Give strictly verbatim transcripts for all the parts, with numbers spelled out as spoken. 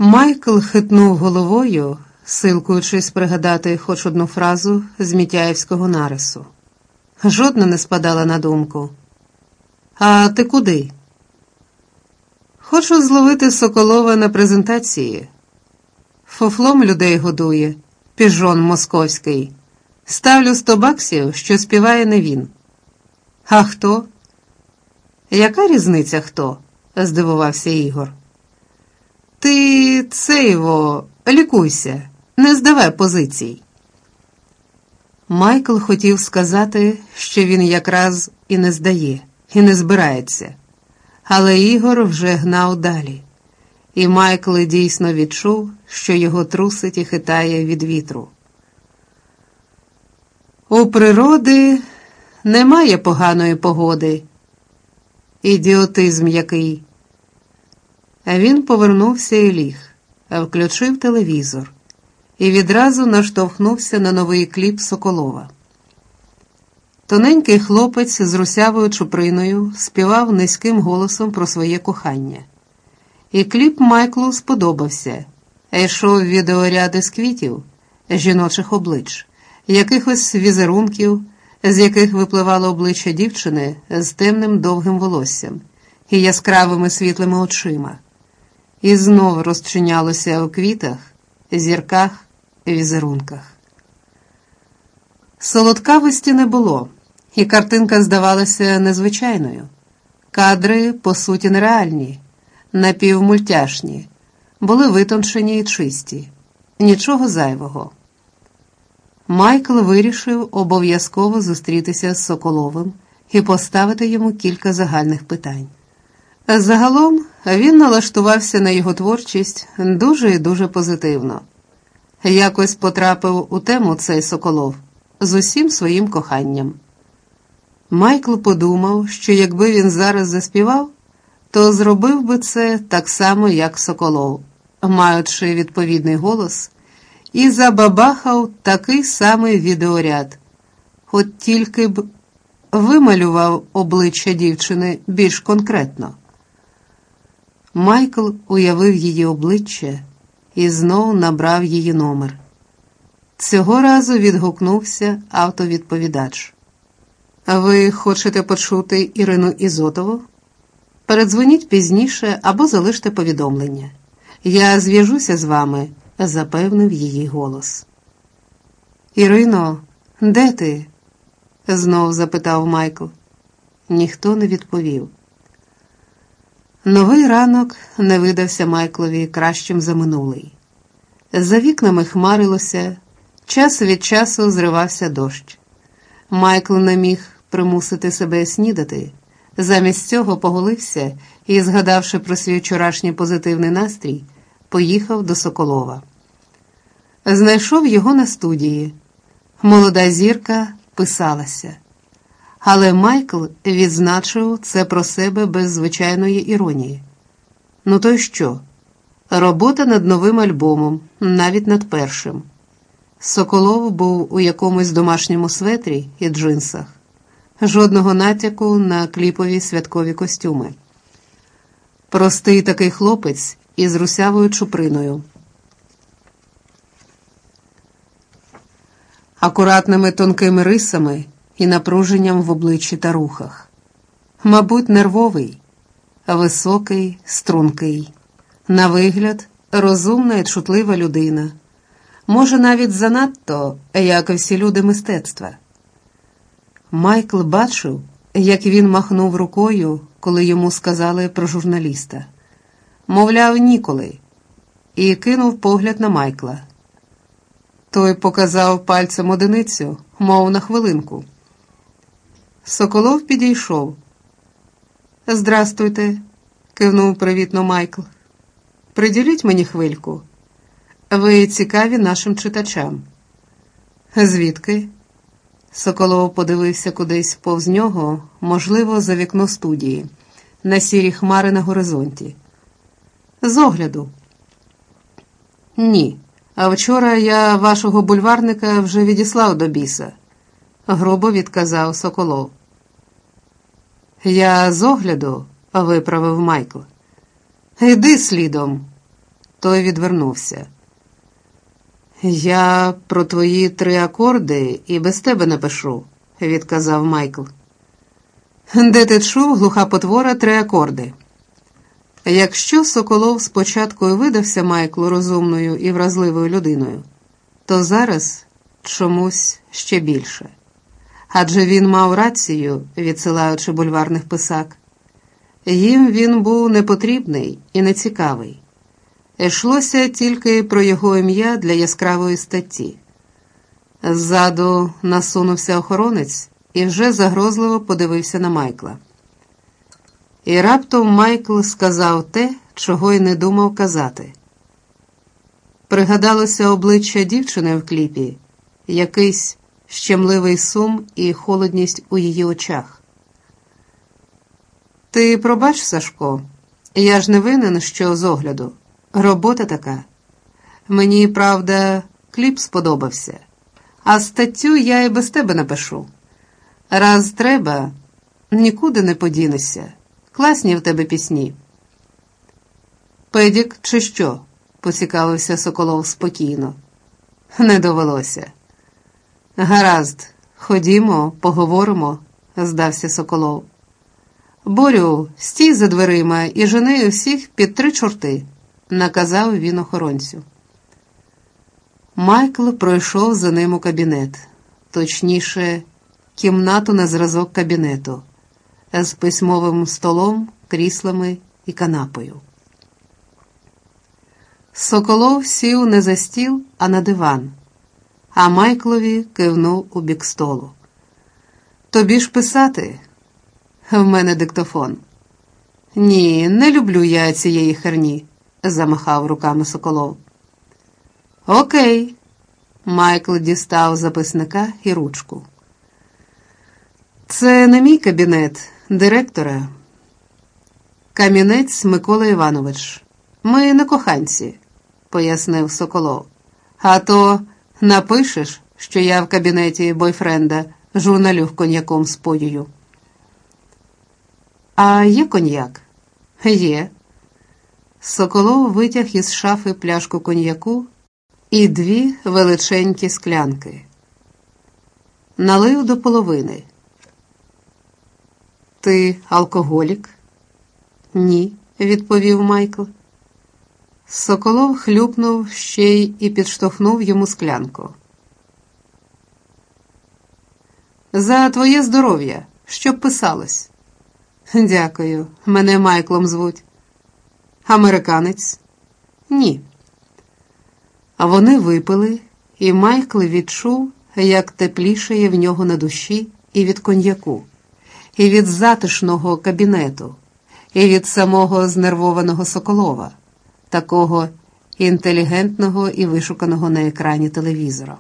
Майкл хитнув головою, силкуючись пригадати хоч одну фразу з Мітяєвського нарису. Жодна не спадала на думку. «А ти куди?» «Хочу зловити Соколова на презентації. Фуфлом людей годує, піжон московський. Ставлю сто баксів, що співає не він». «А хто?» «Яка різниця хто?» – здивувався Ігор. «Ти це його, лікуйся, не здавай позицій». Майкл хотів сказати, що він якраз і не здає, і не збирається. Але Ігор вже гнав далі. І Майкл дійсно відчув, що його трусить і хитає від вітру. У природи немає поганої погоди. Ідіотизм який. А він повернувся і ліг, включив телевізор і відразу наштовхнувся на новий кліп Соколова. Тоненький хлопець з русявою чуприною співав низьким голосом про своє кохання. І кліп Майклу сподобався. Йшов відеоряд із квітів, жіночих облич, якихось візерунків, з яких випливало обличчя дівчини з темним довгим волоссям і яскравими світлими очима. І знов розчинялося у квітах, зірках, візерунках. Солодкавості не було, і картинка здавалася незвичайною. Кадри, по суті, нереальні, напівмультяшні, були витончені і чисті, нічого зайвого. Майкл вирішив обов'язково зустрітися з Соколовим і поставити йому кілька загальних питань. Загалом він налаштувався на його творчість дуже і дуже позитивно. Якось потрапив у тему цей Соколов з усім своїм коханням. Майкл подумав, що якби він зараз заспівав, то зробив би це так само, як Соколов, маючи відповідний голос, і забабахав такий самий відеоряд, от тільки б вималював обличчя дівчини більш конкретно. Майкл уявив її обличчя і знов набрав її номер. Цього разу відгукнувся автовідповідач. «Ви хочете почути Ірину Ізотову? Передзвоніть пізніше або залиште повідомлення. Я зв'яжуся з вами», – запевнив її голос. «Ірино, де ти?» – знов запитав Майкл. Ніхто не відповів. Новий ранок не видався Майклові кращим за минулий. За вікнами хмарилося, час від часу зривався дощ. Майкл не міг примусити себе снідати, замість цього поголився і, згадавши про свій вчорашній позитивний настрій, поїхав до Соколова. Знайшов його на студії. Молода зірка писалася. Але Майкл відзначив це про себе без звичайної іронії. Ну то й що? Робота над новим альбомом, навіть над першим. Соколов був у якомусь домашньому светрі і джинсах. Жодного натяку на кліпові святкові костюми. Простий такий хлопець із русявою чуприною. Акуратними тонкими рисами і напруженням в обличчі та рухах. Мабуть, нервовий, високий, стрункий. На вигляд, розумна і чутлива людина. Може, навіть занадто, як і всі люди мистецтва. Майкл бачив, як він махнув рукою, коли йому сказали про журналіста. Мовляв, ніколи. І кинув погляд на Майкла. Той показав пальцем одиницю, мов на хвилинку. Соколов підійшов. «Здрастуйте», – кивнув привітно Майкл. «Приділіть мені хвильку. Ви цікаві нашим читачам». «Звідки?» Соколов подивився кудись повз нього, можливо, за вікно студії, на сірі хмари на горизонті. «З огляду». «Ні, а вчора я вашого бульварника вже відіслав до біса», – грубо відказав Соколов. «Я з огляду», – виправив Майкл. «Іди слідом». Той відвернувся. «Я про твої три акорди і без тебе напишу», – відказав Майкл. «Де ти чув, глуха потвора, три акорди?» Якщо Соколов спочатку і видався Майклу розумною і вразливою людиною, то зараз чомусь ще більше. Адже він мав рацію, відсилаючи бульварних писак. Їм він був непотрібний і нецікавий. Йшлося тільки про його ім'я для яскравої статті. Ззаду насунувся охоронець і вже загрозливо подивився на Майкла. І раптом Майкл сказав те, чого й не думав казати. Пригадалося обличчя дівчини в кліпі, якийсь щемливий сум і холодність у її очах. «Ти пробач, Сашко, я ж не винен, що з огляду. Робота така. Мені, правда, кліп сподобався, а статтю я і без тебе напишу. Раз треба, нікуди не подінешся. Класні в тебе пісні». «Педік чи що?» – поцікавився Соколов спокійно. «Не довелося». «Гаразд, ходімо, поговоримо», – здався Соколов. «Борю, стій за дверима і жени усіх під три чорти», – наказав він охоронцю. Майкл пройшов за ним у кабінет, точніше, кімнату на зразок кабінету, з письмовим столом, кріслами і канапою. Соколов сів не за стіл, а на диван, а Майклові кивнув у бік столу. «Тобі ж писати? В мене диктофон». «Ні, не люблю я цієї херні», – замахав руками Соколов. «Окей». Майкл дістав записника і ручку. «Це не мій кабінет, директора. Камінець Микола Іванович. Ми не коханці», – пояснив Соколов. «А то напишеш, що я в кабінеті бойфренда журналюг коньяком споюю». «А є коньяк?» «Є». Соколов витяг із шафи пляшку коньяку і дві величенькі склянки. Налив до половини. «Ти алкоголік?» «Ні», – відповів Майкл. Соколов хлюпнув ще й і підштовхнув йому склянку. «За твоє здоров'я, щоб писалось». «Дякую, мене Майклом звуть». «Американець?» «Ні». А вони випили, і Майкл відчув, як теплішає в нього на душі і від коньяку, і від затишного кабінету, і від самого знервованого Соколова, такого інтелігентного і вишуканого на екрані телевізора.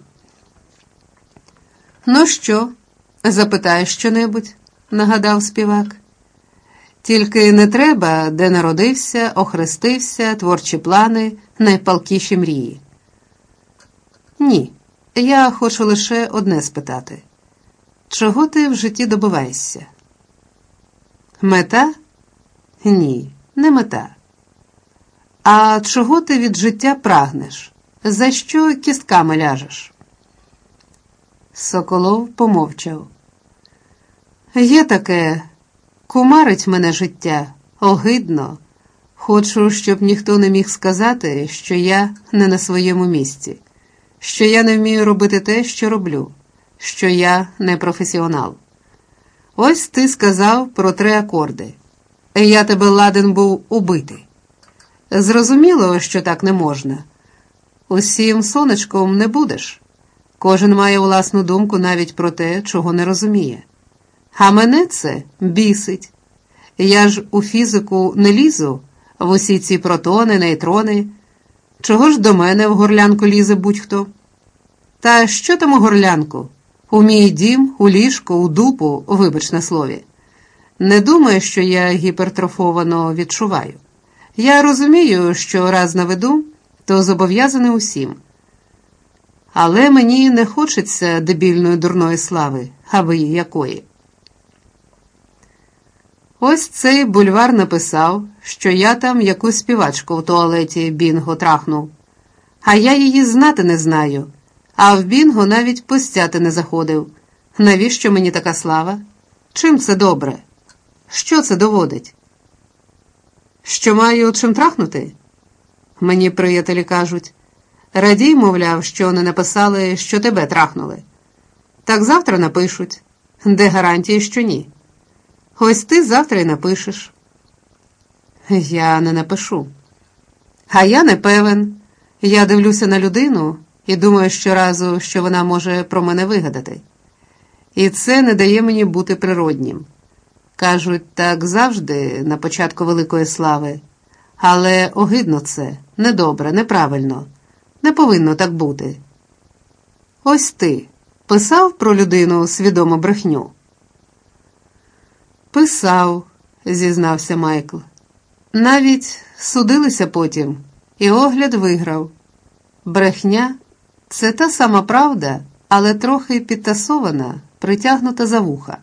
«Ну що, запитаєш що-небудь?» – нагадав співак. «Тільки не треба, де народився, охрестився, творчі плани, найпалкіші мрії». «Ні, я хочу лише одне спитати. Чого ти в житті добиваєшся?» «Мета? Ні, не мета. А чого ти від життя прагнеш? За що кістками ляжеш?» Соколов помовчав. «Є таке, кумарить мене життя, огидно. Хочу, щоб ніхто не міг сказати, що я не на своєму місці, що я не вмію робити те, що роблю, що я не професіонал. Ось ти сказав про три акорди. Я тебе ладен був убити. Зрозуміло, що так не можна. Усім сонечком не будеш. Кожен має власну думку навіть про те, чого не розуміє. А мене це бісить. Я ж у фізику не лізу, в усі ці протони, нейтрони. Чого ж до мене в горлянку лізе будь-хто? Та що там у горлянку? У мій дім, у ліжко, у дупу, вибач на слові. Не думаю, що я гіпертрофовано відчуваю. Я розумію, що раз наведу, то зобов'язаний усім. Але мені не хочеться дебільної дурної слави, аби якої. Ось цей бульвар написав, що я там якусь співачку в туалеті Бінго трахнув. А я її знати не знаю, а в Бінго навіть постяти не заходив. Навіщо мені така слава? Чим це добре? Що це доводить? Що маю чим трахнути? Мені приятелі кажуть. Радій, мовляв, що не написали, що тебе трахнули. Так завтра напишуть. Де гарантії, що ні? Ось ти завтра й напишеш. Я не напишу. А я не певен. Я дивлюся на людину і думаю щоразу, що вона може про мене вигадати. І це не дає мені бути природнім. Кажуть, так завжди на початку великої слави. Але огидно це, недобре, неправильно. Не повинно так бути. Ось ти писав про людину свідому брехню? Писав, зізнався Майкл. Навіть судилися потім, і огляд виграв. Брехня – це та сама правда, але трохи підтасована, притягнута за вуха.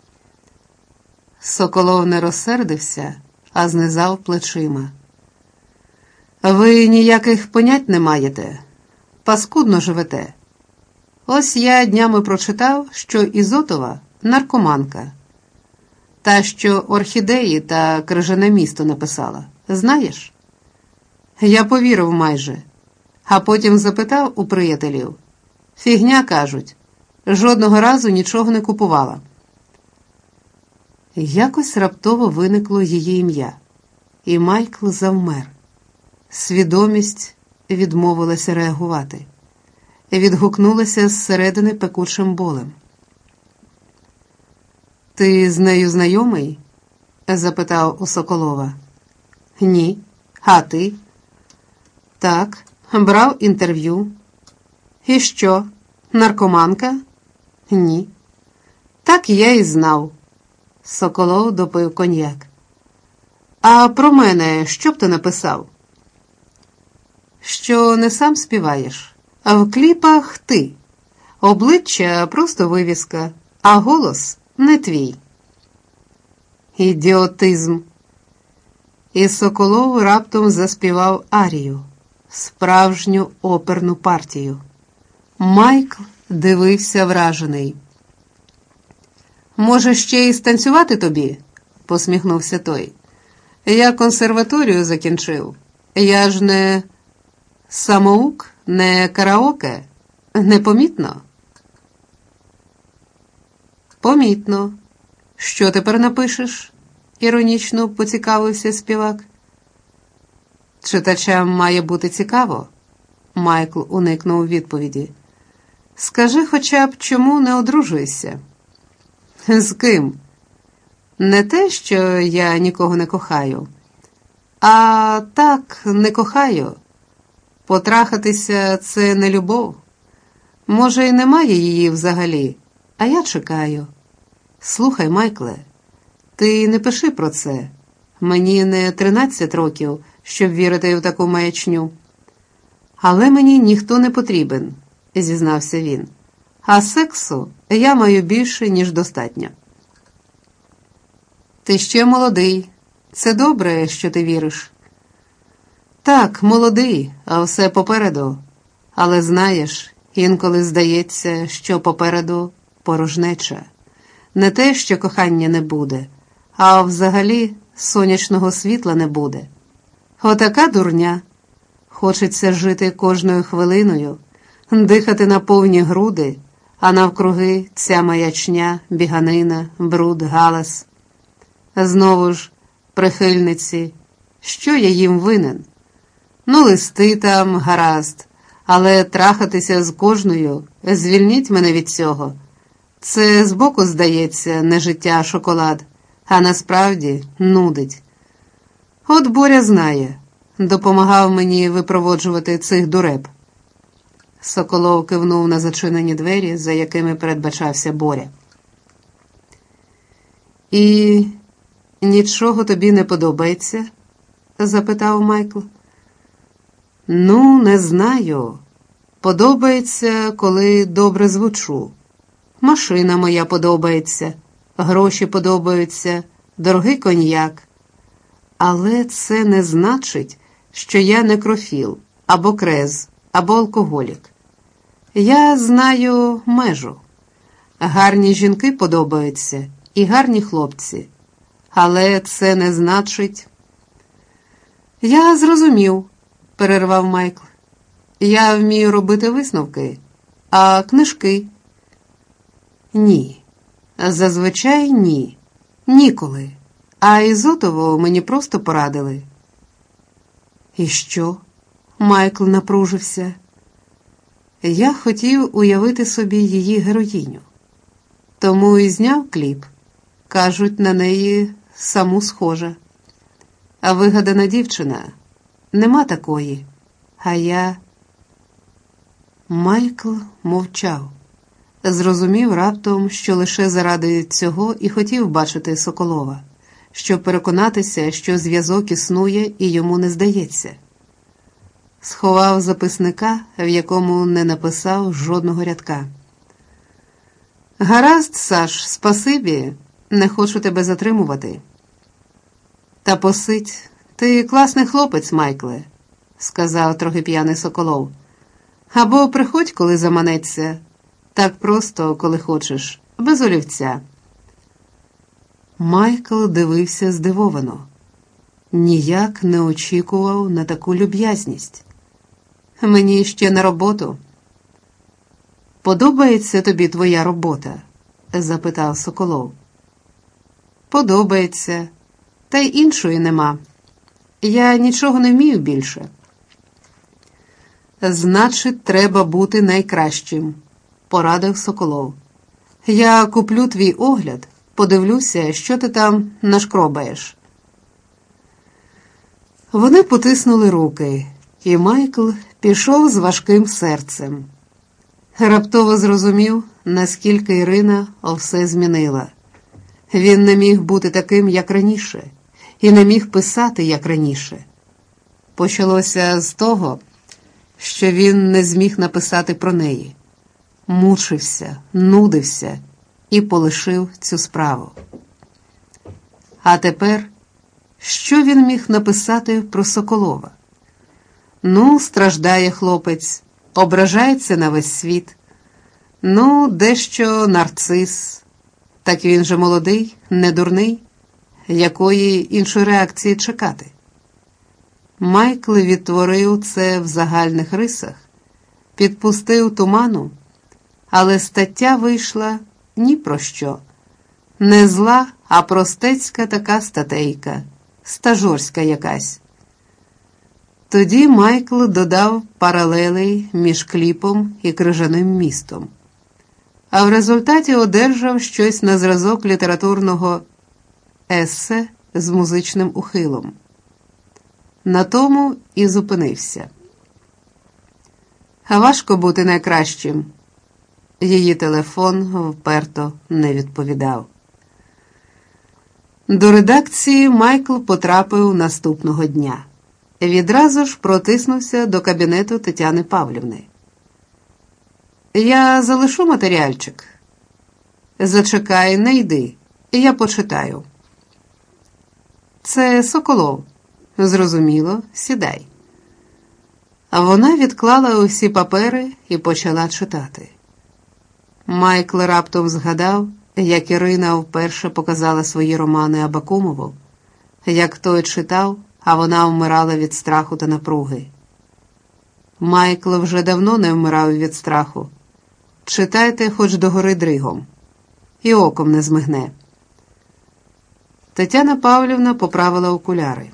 Соколов не розсердився, а знизав плечима. Ви ніяких понять не маєте, паскудно живете. Ось я днями прочитав, що Ізотова – наркоманка. Та, що орхідеї та крижане місто написала. Знаєш? Я повірив майже, а потім запитав у приятелів. Фігня, кажуть, жодного разу нічого не купувала. Якось раптово виникло її ім'я, і Майкл завмер. Свідомість відмовилася реагувати. Відгукнулася зсередини пекучим болем. «Ти з нею знайомий?» – запитав у Соколова. «Ні. А ти?» «Так, брав інтерв'ю». «І що, наркоманка?» «Ні». «Так я і знав». Соколов допив коньяк. «А про мене що б ти написав?» «Що не сам співаєш, а в кліпах ти. Обличчя просто вивіска, а голос не твій». «Ідіотизм!» І Соколов раптом заспівав арію, справжню оперну партію. Майкл дивився вражений. «Може, ще й станцювати тобі?» – посміхнувся той. «Я консерваторію закінчив. Я ж не самоук, не караоке. Непомітно?» «Помітно. Що тепер напишеш?» – іронічно поцікавився співак. «Читачам має бути цікаво», – Майкл уникнув відповіді. «Скажи хоча б, чому не одружуєшся?» «З ким?» «Не те, що я нікого не кохаю, а так не кохаю. Потрахатися – це не любов. Може, й немає її взагалі, а я чекаю. Слухай, Майкле, ти не пиши про це. Мені не тринадцять років, щоб вірити в таку маячню. Але мені ніхто не потрібен», – зізнався він. «А сексу я маю більше, ніж достатньо». «Ти ще молодий. Це добре, що ти віриш». «Так, молодий, а все попереду. Але знаєш, інколи здається, що попереду порожнеча. Не те, що кохання не буде, а взагалі сонячного світла не буде. Отака дурня. Хочеться жити кожною хвилиною, дихати на повні груди, а навкруги ця маячня, біганина, бруд, галас. Знову ж, прихильниці, що я їм винен? Ну, листи там, гаразд, але трахатися з кожною, звільніть мене від цього. Це збоку здається не життя, а шоколад, а насправді нудить. От Боря знає, допомагав мені випроводжувати цих дуреб». Соколов кивнув на зачинені двері, за якими передбачався Боря. «І нічого тобі не подобається?» – запитав Майкл. «Ну, не знаю. Подобається, коли добре звучу. Машина моя подобається, гроші подобаються, дорогий коньяк. Але це не значить, що я некрофіл, або крез, або алкоголік. Я знаю межу. Гарні жінки подобаються і гарні хлопці. Але це не значить... Я зрозумів, перервав Майкл. Я вмію робити висновки, а книжки? Ні. Зазвичай ні. Ніколи. А Ізотову мені просто порадили. І що? Майкл напружився. Я хотів уявити собі її героїню. Тому і зняв кліп. Кажуть, на неї саму схожа. А вигадана дівчина, нема такої. А я... Майкл мовчав. Зрозумів раптом, що лише заради цього і хотів бачити Соколова, щоб переконатися, що зв'язок існує і йому не здається. Сховав записника, в якому не написав жодного рядка. «Гаразд, Саш, спасибі, не хочу тебе затримувати». «Та посидь, ти класний хлопець, Майкле», – сказав трохи п'яний Соколов. «Або приходь, коли заманеться, так просто, коли хочеш, без олівця». Майкл дивився здивовано. Ніяк не очікував на таку люб'язність. «Мені ще на роботу». «Подобається тобі твоя робота?» – запитав Соколов. «Подобається, та й іншої нема. Я нічого не вмію більше». «Значить, треба бути найкращим», – порадив Соколов. «Я куплю твій огляд, подивлюся, що ти там нашкробаєш». Вони потиснули руки, і Майкл пішов з важким серцем. Раптово зрозумів, наскільки Ірина все змінила. Він не міг бути таким, як раніше, і не міг писати, як раніше. Почалося з того, що він не зміг написати про неї. Мучився, нудився і полишив цю справу. А тепер, що він міг написати про Соколова? Ну, страждає хлопець, ображається на весь світ. Ну, дещо нарцис. Так він же молодий, не дурний. Якої іншої реакції чекати? Майкл відтворив це в загальних рисах, підпустив туману, але стаття вийшла ні про що. Не зла, а простецька така статейка, стажорська якась. Тоді Майкл додав паралелей між кліпом і крижаним містом. А в результаті одержав щось на зразок літературного есе з музичним ухилом. На тому і зупинився. А важко бути найкращим. Її телефон вперто не відповідав. До редакції Майкл потрапив наступного дня. Відразу ж протиснувся до кабінету Тетяни Павлівни. «Я залишу матеріальчик?» «Зачекай, не йди, я почитаю». «Це Соколов». «Зрозуміло, сідай». А вона відклала усі папери і почала читати. Майкл раптом згадав, як Ірина вперше показала свої романи Абакумову, як той читав, а вона вмирала від страху та напруги. Майкл вже давно не вмирав від страху. Читайте хоч догори дригом. І оком не змигне. Тетяна Павлівна поправила окуляри.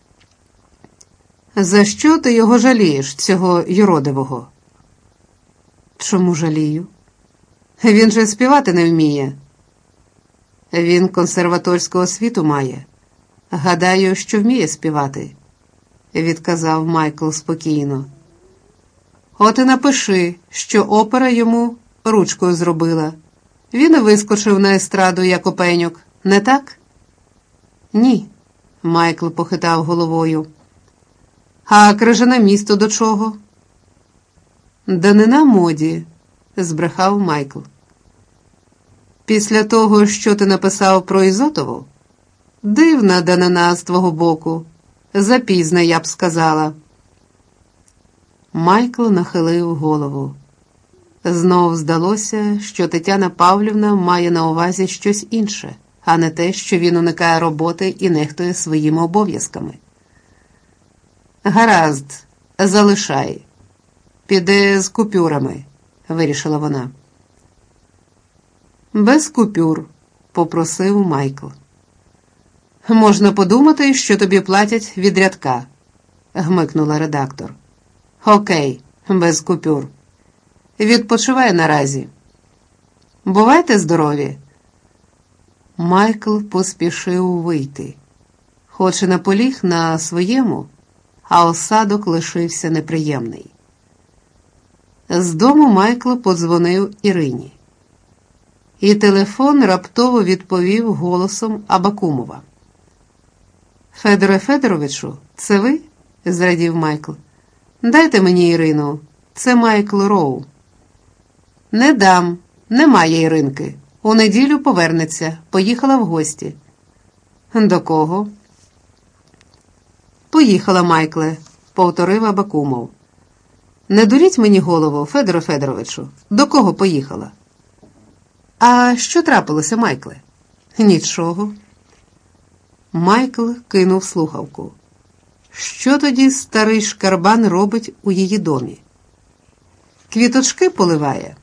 «За що ти його жалієш, цього юродивого?» «Чому жалію? Він же співати не вміє». «Він консерваторську освіту має. Гадаю, що вміє співати», – відказав Майкл спокійно. «От і напиши, що опера йому ручкою зробила. Він і вискочив на естраду, як опеньок, не так?» «Ні», – Майкл похитав головою. «А крижане місто до чого?» «Да не на моді», – збрехав Майкл. «Після того, що ти написав про Ізотову?» Дивна данина з твого боку. Запізно, я б сказала. Майкл нахилив голову. Знов здалося, що Тетяна Павлівна має на увазі щось інше, а не те, що він уникає роботи і нехтує своїми обов'язками. «Гаразд, залишай. Піде з купюрами», – вирішила вона. «Без купюр», – попросив Майкл. «Можна подумати, що тобі платять від рядка», – гмикнула редактор. «Окей, без купюр. Відпочивай наразі. Бувайте здорові». Майкл поспішив вийти. Хоч і наполіг на своєму, а осадок лишився неприємний. З дому Майкл подзвонив Ірині. І телефон раптово відповів голосом Абакумова. «Федоре Федоровичу, це ви?» – зрадів Майкл. «Дайте мені Ірину. Це Майкл Роу». «Не дам. Немає Іринки. У неділю повернеться. Поїхала в гості». «До кого?» «Поїхала, Майкле», – повторив Абакумов. «Не дуріть мені голову, Федоре Федоровичу. До кого поїхала?» «А що трапилося, Майкле?» «Нічого». Майкл кинув слухавку. Що тоді старий шкарбан робить у її домі? Квіточки поливає?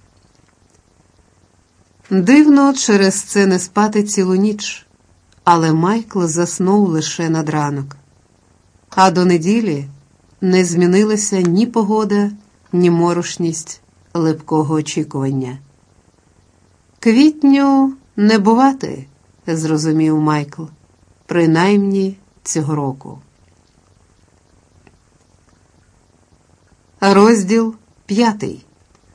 Дивно через це не спати цілу ніч, але Майкл заснув лише над ранок. А до неділі не змінилася ні погода, ні морошність липкого очікування. «Квітню не бувати», – зрозумів Майкл, – принаймні цього року. Розділ п'ятий.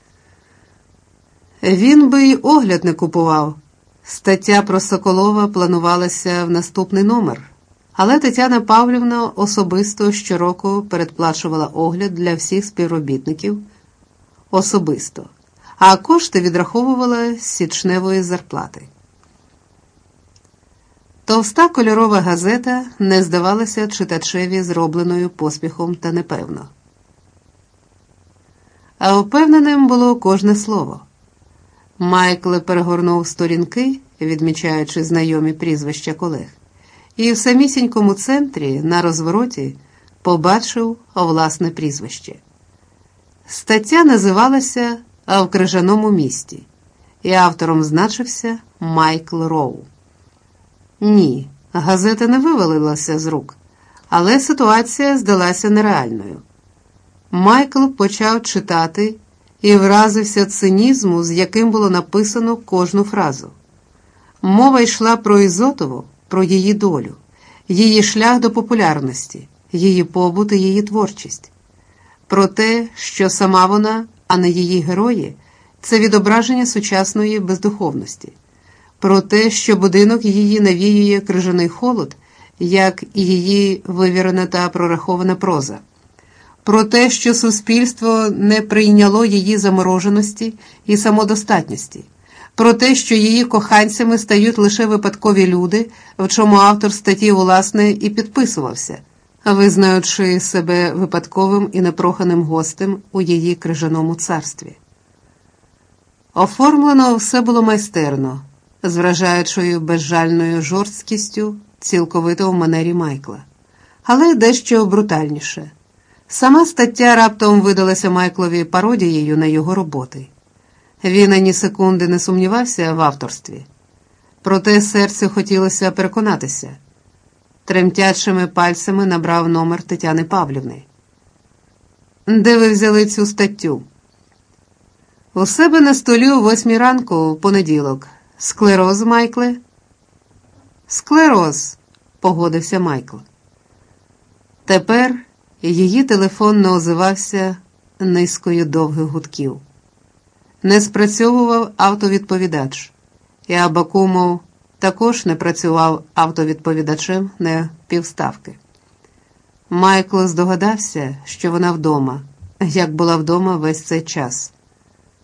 Він би й огляд не купував. Стаття про Соколова планувалася в наступний номер, але Тетяна Павлівна особисто щороку передплачувала огляд для всіх співробітників особисто, а кошти відраховувала з січневої зарплати. Товста кольорова газета не здавалася читачеві зробленою поспіхом та непевно. А впевненим було кожне слово. Майкл перегорнув сторінки, відмічаючи знайомі прізвища колег, і в самісінькому центрі, на розвороті, побачив власне прізвище. Стаття називалася «А в крижаному місті», і автором значився Майкл Роу. Ні, газета не вивалилася з рук, але ситуація здалася нереальною. Майкл почав читати і вразився цинізму, з яким було написано кожну фразу. Мова йшла про Ізотову, про її долю, її шлях до популярності, її побут і її творчість. Про те, що сама вона, а не її герої, це відображення сучасної бездуховності. Про те, що будинок її навіює крижаний холод, як і її вивірена та прорахована проза. Про те, що суспільство не прийняло її замороженості і самодостатності. Про те, що її коханцями стають лише випадкові люди, в чому автор статті, власне, і підписувався, визнаючи себе випадковим і непроханим гостем у її крижаному царстві. Оформлено все було майстерно, з вражаючою безжальною жорсткістю, цілковито в манері Майкла, але дещо брутальніше. Сама стаття раптом видалася Майклові пародією на його роботи. Він ані секунди не сумнівався в авторстві. Проте серцю хотілося переконатися. Тремтячими пальцями набрав номер Тетяни Павлівни. «Де ви взяли цю статтю?» «У себе на столі о восьмій ранку, в понеділок. Склероз, Майкле?» «Склероз», – погодився Майкл. Тепер її телефон не озивався низкою довгих гудків. Не спрацьовував автовідповідач, і Абакумов також не працював автовідповідачем на півставки. Майкл здогадався, що вона вдома, як була вдома весь цей час.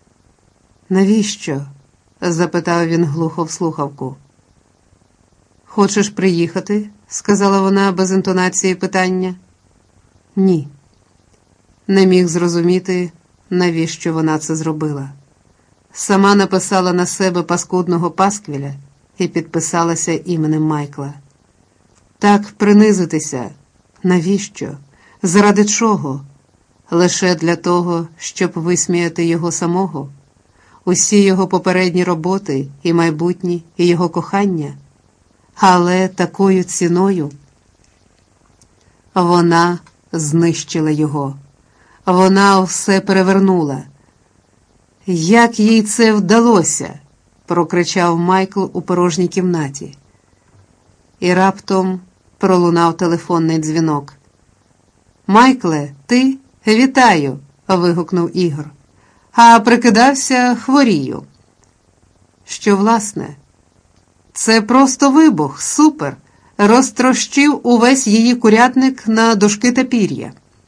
«Навіщо?» – запитав він глухо в слухавку. «Хочеш приїхати?» – сказала вона без інтонації питання. «Ні». Не міг зрозуміти, навіщо вона це зробила. Сама написала на себе паскудного пасквіля і підписалася іменем Майкла. Так принизитися? Навіщо? Заради чого? Лише для того, щоб висміяти його самого? Усі його попередні роботи, і майбутні, і його кохання? Але такою ціною вона знищила його. Вона все перевернула. «Як їй це вдалося?» – прокричав Майкл у порожній кімнаті. І раптом пролунав телефонний дзвінок. «Майкле, ти? Вітаю!» – вигукнув Ігор. «А прикидався, хворію». «Що, власне?» «Це просто вибух, супер! Розтрощив увесь її курятник на дошки та пір'я».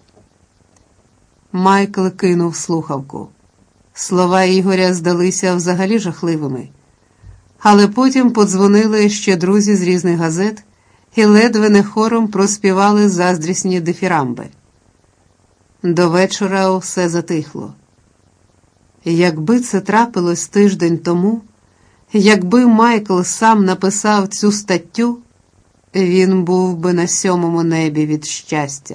Майкл кинув слухавку. Слова Ігоря здалися взагалі жахливими. Але потім подзвонили ще друзі з різних газет і ледве не хором проспівали заздрісні дифірамби. До вечора все затихло. Якби це трапилось тиждень тому, якби Майкл сам написав цю статтю, він був би на сьомому небі від щастя.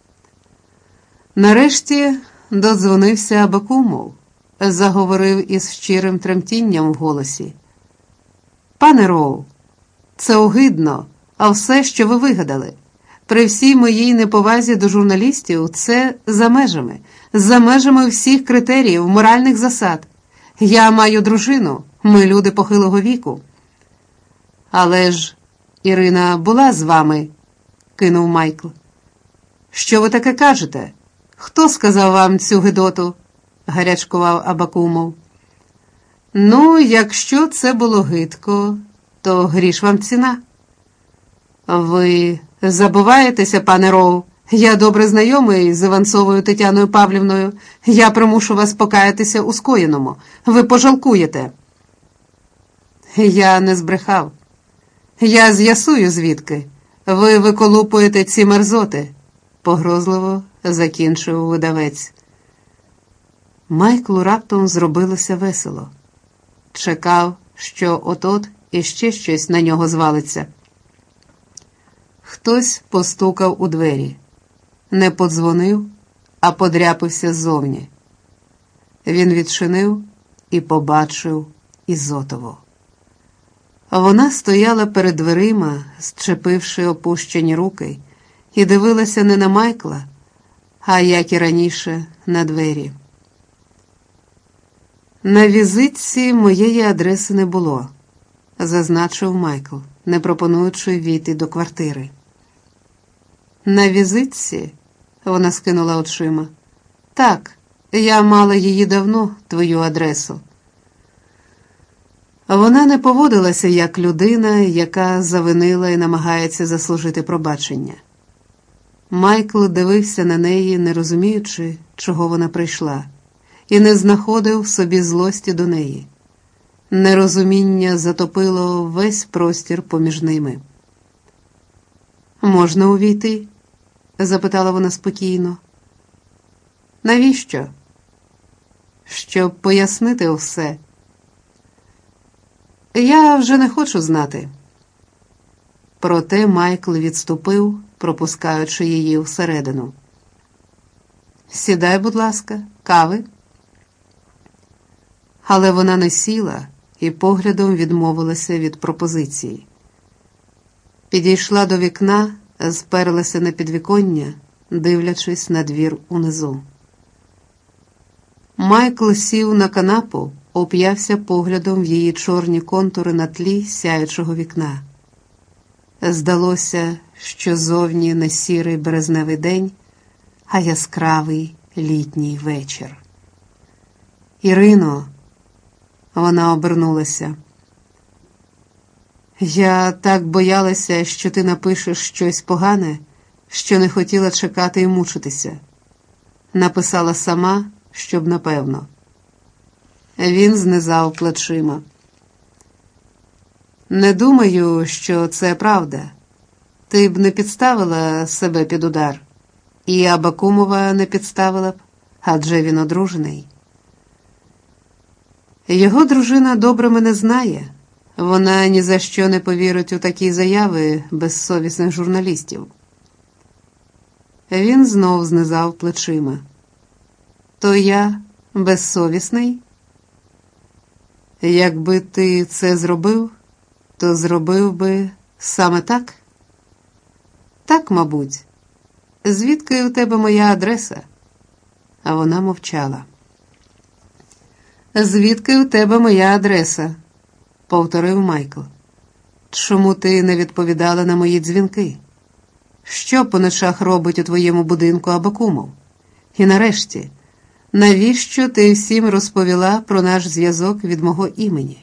Нарешті додзвонився Абакумов, заговорив із щирим тремтінням в голосі. «Пане Роу, це огидно, а все, що ви вигадали. При всій моїй неповазі до журналістів, це за межами, за межами всіх критеріїв, моральних засад. Я маю дружину, ми люди похилого віку». «Але ж Ірина була з вами», – кинув Майкл. «Що ви таке кажете? Хто сказав вам цю гидоту?» – гарячкував Абакумов. «Ну, якщо це було гидко, то гріш вам ціна». «Ви забуваєтеся, пане Роу? Я добре знайомий з Іванцовою Тетяною Павлівною. Я примушу вас покаятися у скоєному. Ви пожалкуєте». «Я не збрехав. Я з'ясую, звідки. Ви виколупуєте ці мерзоти», – погрозливо закінчив видавець. Майклу раптом зробилося весело. Чекав, що от-от іще щось на нього звалиться. Хтось постукав у двері. Не подзвонив, а подряпився ззовні. Він відчинив і побачив Ізотову. Вона стояла перед дверима, зчепивши опущені руки, і дивилася не на Майкла, а, як і раніше, на двері. «На візитці моєї адреси не було», – зазначив Майкл, не пропонуючи війти до квартири. «На візитці?» – вона скинула очима. «Так, я мала її давно, твою адресу». Вона не поводилася як людина, яка завинила і намагається заслужити пробачення. Майкл дивився на неї, не розуміючи, чого вона прийшла, і не знаходив в собі злості до неї. Нерозуміння затопило весь простір поміж ними. «Можна увійти?» – запитала вона спокійно. «Навіщо?» «Щоб пояснити все». «Я вже не хочу знати». Проте Майкл відступив, пропускаючи її всередину. «Сідай, будь ласка, кави?» Але вона не сіла і поглядом відмовилася від пропозиції. Підійшла до вікна, сперлася на підвіконня, дивлячись на двір унизу. Майкл сів на канапу, уп'явся поглядом в її чорні контури на тлі сяючого вікна. Здалося, що зовні не сірий березневий день, а яскравий літній вечір. «Ірино!» Вона обернулася. «Я так боялася, що ти напишеш щось погане, що не хотіла чекати і мучитися. Написала сама, щоб напевно». Він знизав плечима. Не думаю, що це правда. Ти б не підставила себе під удар. І Абакумова не підставила б, адже він одружений. Його дружина добре мене знає. Вона ні за що не повірить у такі заяви безсовісних журналістів. Він знов знизав плечима. То я безсовісний? Якби ти це зробив, то зробив би саме так? Так, мабуть. Звідки у тебе моя адреса? А вона мовчала. Звідки у тебе моя адреса? Повторив Майкл. Чому ти не відповідала на мої дзвінки? Що по ночах робить у твоєму будинку Абакумов? І нарешті, навіщо ти всім розповіла про наш зв'язок від мого імені?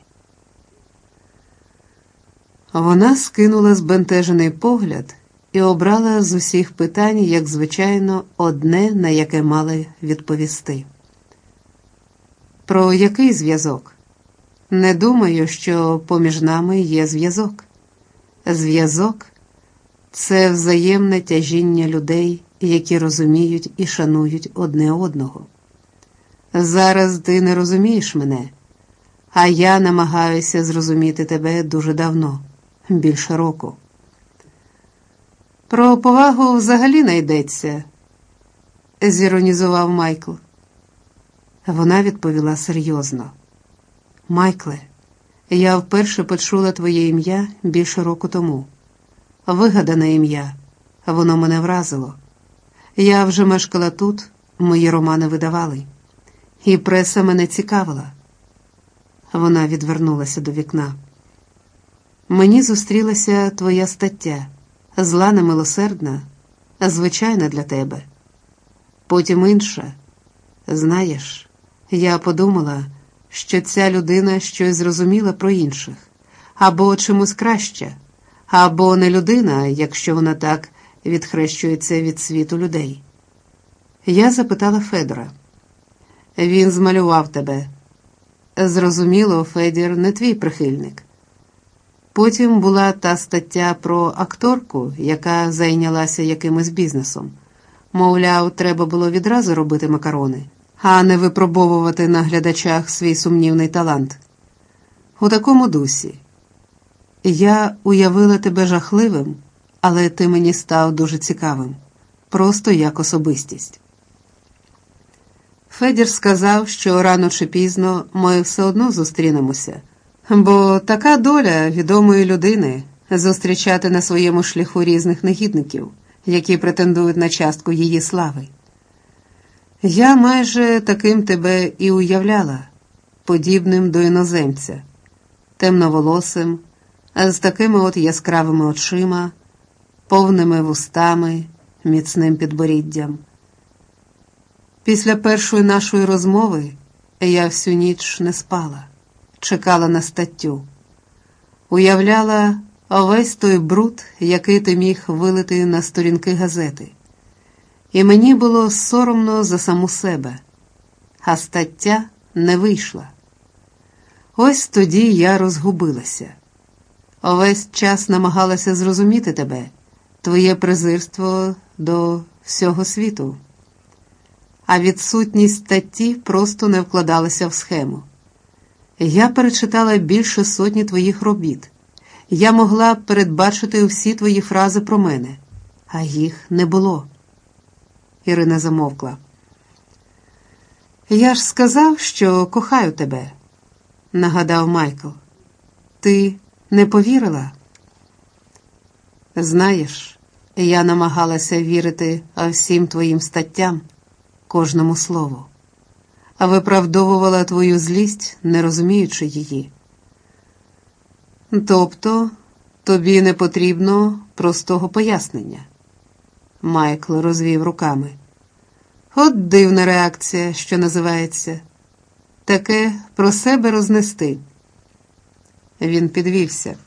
Вона скинула збентежений погляд і обрала з усіх питань, як звичайно, одне, на яке мали відповісти. Про який зв'язок? Не думаю, що поміж нами є зв'язок. Зв'язок – це взаємне тяжіння людей, які розуміють і шанують одне одного. Зараз ти не розумієш мене, а я намагаюся зрозуміти тебе дуже давно, більше року. Про повагу взагалі не йдеться, зіронізував Майкл. Вона відповіла серйозно. Майкле, я вперше почула твоє ім'я більше року тому. Вигадане ім'я, воно мене вразило. Я вже мешкала тут, мої романи видавали. І преса мене цікавила. Вона відвернулася до вікна. Мені зустрілася твоя стаття, зла немилосердна, звичайна для тебе. Потім інша. Знаєш, я подумала, що ця людина щось зрозуміла про інших, або чомусь краще, або не людина, якщо вона так відхрещується від світу людей. Я запитала Федора. Він змалював тебе. Зрозуміло, Федір не твій прихильник. Потім була та стаття про акторку, яка зайнялася якимось бізнесом. Мовляв, треба було відразу робити макарони, а не випробовувати на глядачах свій сумнівний талант. У такому дусі. Я уявила тебе жахливим, але ти мені став дуже цікавим. Просто як особистість. Федір сказав, що рано чи пізно ми все одно зустрінемося, бо така доля відомої людини – зустрічати на своєму шляху різних негідників, які претендують на частку її слави. Я майже таким тебе і уявляла, подібним до іноземця, темноволосим, з такими от яскравими очима, повними вустами, міцним підборіддям. Після першої нашої розмови я всю ніч не спала, чекала на статтю. Уявляла весь той бруд, який ти міг вилити на сторінки газети. І мені було соромно за саму себе, а стаття не вийшла. Ось тоді я розгубилася. Увесь час намагалася зрозуміти тебе, твоє презирство до всього світу. А відсутність статті просто не вкладалася в схему. Я перечитала більше сотні твоїх робіт. Я могла передбачити всі твої фрази про мене, а їх не було. Ірина замовкла. Я ж сказав, що кохаю тебе, нагадав Майкл. Ти не повірила? Знаєш, я намагалася вірити всім твоїм статтям, кожному слову, а виправдовувала твою злість, не розуміючи її. Тобто, тобі не потрібно простого пояснення. Майкл розвів руками. От дивна реакція, що називається. Таке про себе рознести. Він підвівся.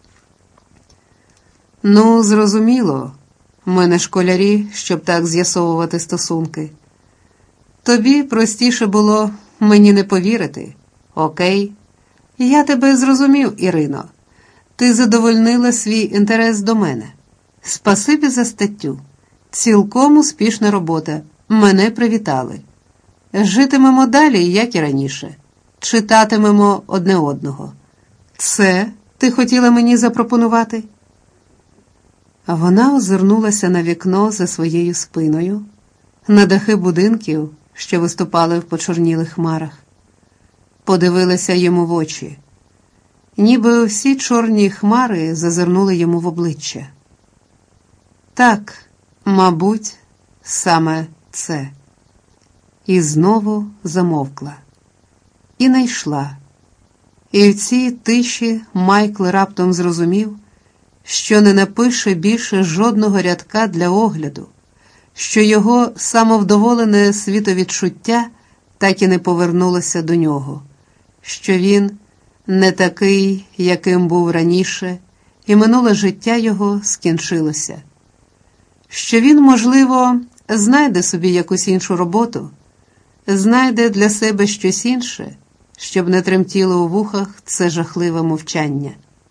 Ну, зрозуміло, ми не школярі, щоб так з'ясовувати стосунки. Тобі простіше було мені не повірити. Окей? Я тебе зрозумів, Ірино. ти задовольнила свій інтерес до мене. Спасибі за статтю. Цілком успішна робота. Мене привітали. Житимемо далі, як і раніше. Читатимемо одне одного. Це ти хотіла мені запропонувати?» А вона озирнулася на вікно за своєю спиною, на дахи будинків, що виступали в почорнілих хмарах. Подивилася йому в очі, ніби всі чорні хмари зазирнули йому в обличчя. Так, мабуть, саме це. І знову замовкла. І не йшла. І в цій тиші Майкл раптом зрозумів, що не напише більше жодного рядка для огляду, що його самовдоволене світовідчуття так і не повернулося до нього, що він не такий, яким був раніше, і минуле життя його скінчилося, що він, можливо, знайде собі якусь іншу роботу, знайде для себе щось інше, щоб не тремтіло у вухах це жахливе мовчання.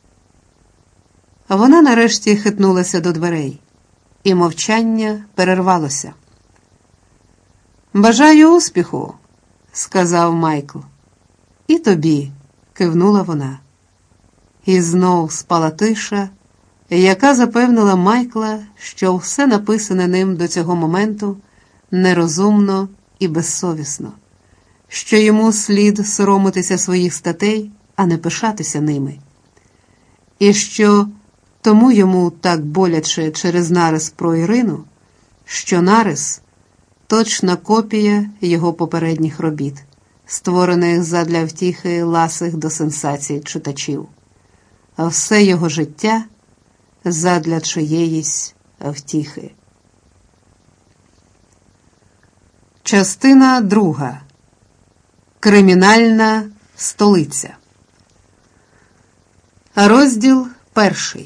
А вона нарешті хитнулася до дверей, і мовчання перервалося. «Бажаю успіху», – сказав Майкл. «І тобі», – кивнула вона. І знов спала тиша, яка запевнила Майкла, що все написане ним до цього моменту нерозумно і безсовісно, що йому слід соромитися своїх статей, а не пишатися ними, і що тому йому так боляче через нарис про Ірину, що нарис – точна копія його попередніх робіт, створених задля втіхи ласих до сенсацій читачів, а все його життя задля чиєїсь втіхи. Частина друга. Кримінальна столиця. Розділ перший.